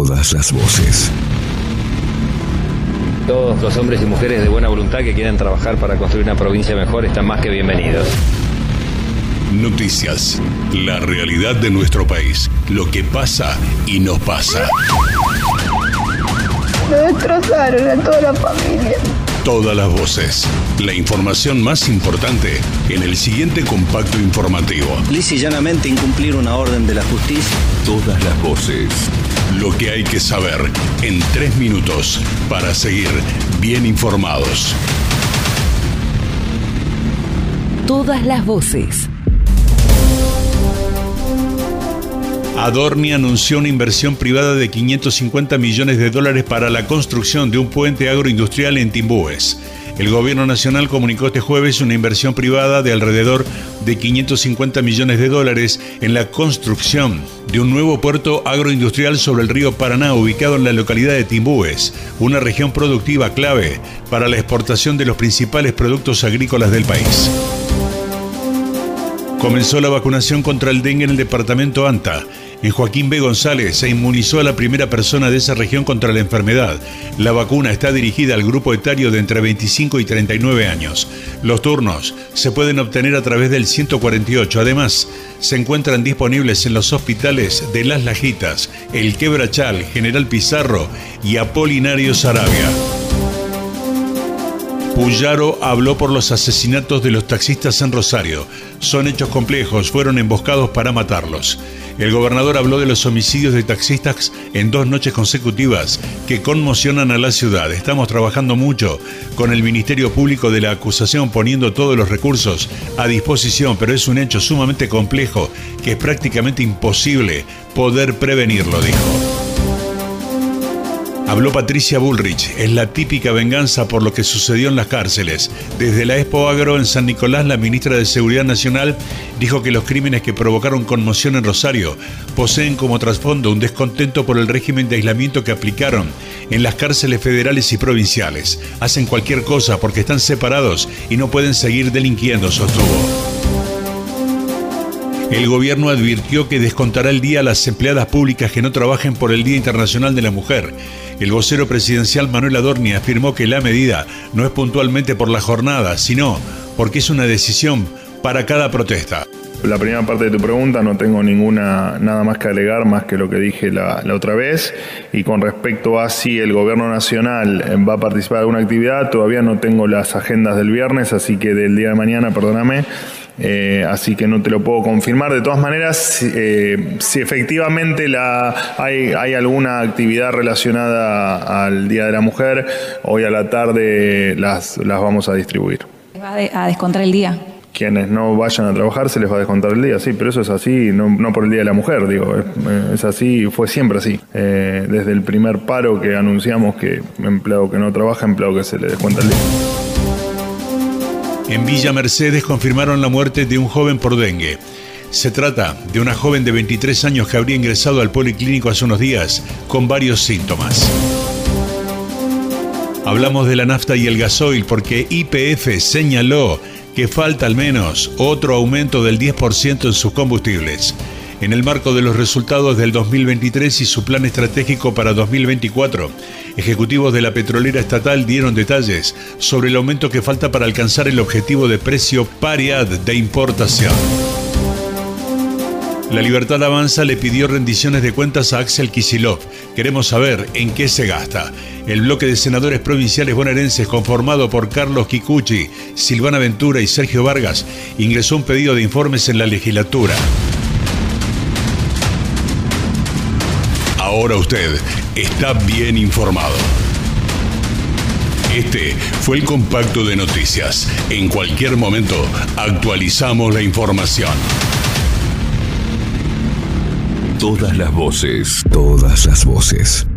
Todas las voces. Todos los hombres y mujeres de buena voluntad que quieran trabajar para construir una provincia mejor están más que bienvenidos. Noticias, la realidad de nuestro país, lo que pasa y nos pasa. Me destrozaron a toda la familia. Todas las voces, la información más importante en el siguiente compacto informativo. Lisa y llanamente incumplir una orden de la justicia. Todas las voces. Lo que hay que saber en 3 minutos para seguir bien informados. Todas las voces. Adorni anunció una inversión privada de $550 millones para la construcción de un puente agroindustrial en Timbúes. El gobierno nacional comunicó este jueves una inversión privada de alrededor de $550 millones en la construcción de un nuevo puerto agroindustrial sobre el río Paraná, ubicado en la localidad de Timbúes, una región productiva clave para la exportación de los principales productos agrícolas del país. Comenzó la vacunación contra el dengue en el departamento Anta. En Joaquín B. González se inmunizó a la primera persona de esa región contra la enfermedad. La vacuna está dirigida al grupo etario de entre 25 y 39 años. Los turnos se pueden obtener a través del 148. Además, se encuentran disponibles en los hospitales de Las Lajitas, El Quebrachal, General Pizarro y Apolinario Saravia. Puyaro habló por los asesinatos de los taxistas en Rosario. Son hechos complejos, fueron emboscados para matarlos. El gobernador habló de los homicidios de taxistas en 2 noches consecutivas que conmocionan a la ciudad. Estamos trabajando mucho con el Ministerio Público de la acusación, poniendo todos los recursos a disposición, pero es un hecho sumamente complejo que es prácticamente imposible poder prevenirlo, dijo. Habló Patricia Bullrich, es la típica venganza por lo que sucedió en las cárceles. Desde la Expo Agro en San Nicolás, la ministra de Seguridad Nacional dijo que los crímenes que provocaron conmoción en Rosario poseen como trasfondo un descontento por el régimen de aislamiento que aplicaron en las cárceles federales y provinciales. Hacen cualquier cosa porque están separados y no pueden seguir delinquiendo, sostuvo. El gobierno advirtió que descontará el día a las empleadas públicas que no trabajen por el Día Internacional de la Mujer. El vocero presidencial Manuel Adorni afirmó que la medida no es puntualmente por la jornada, sino porque es una decisión para cada protesta. La primera parte de tu pregunta no tengo nada más que agregar, más que lo que dije la otra vez. Y con respecto a si el gobierno nacional va a participar de alguna actividad, todavía no tengo las agendas del viernes, así que del día de mañana, perdóname. Así que no te lo puedo confirmar. De todas maneras, si efectivamente hay alguna actividad relacionada al Día de la Mujer, hoy a la tarde las vamos a distribuir. ¿Va a descontar el día? Quienes no vayan a trabajar se les va a descontar el día, sí, pero eso es así, no por el Día de la Mujer, digo, es así, fue siempre así. Desde el primer paro que anunciamos que empleado que no trabaja, empleado que se le descuenta el día. En Villa Mercedes confirmaron la muerte de un joven por dengue. Se trata de una joven de 23 años que habría ingresado al policlínico hace unos días con varios síntomas. Hablamos de la nafta y el gasoil porque YPF señaló que falta al menos otro aumento del 10% en sus combustibles. En el marco de los resultados del 2023 y su plan estratégico para 2024, ejecutivos de la petrolera estatal dieron detalles sobre el aumento que falta para alcanzar el objetivo de precio paridad de importación. La Libertad Avanza le pidió rendiciones de cuentas a Axel Kicillof. Queremos saber en qué se gasta. El bloque de senadores provinciales bonaerenses, conformado por Carlos Kikuchi, Silvana Ventura y Sergio Vargas, ingresó un pedido de informes en la legislatura. Ahora usted está bien informado. Este fue el compacto de noticias. En cualquier momento actualizamos la información. Todas las voces. Todas las voces.